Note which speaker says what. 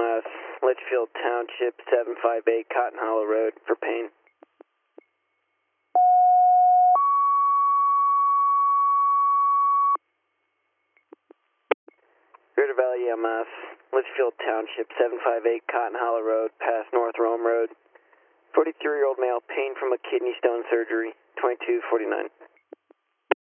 Speaker 1: EMS, Litchfield Township, 758 Cotton Hollow Road for pain. Ritter Valley EMS, Litchfield Township, 758 Cotton Hollow Road, past North Rome Road. 43-year-old male, pain from a kidney stone surgery, 2249.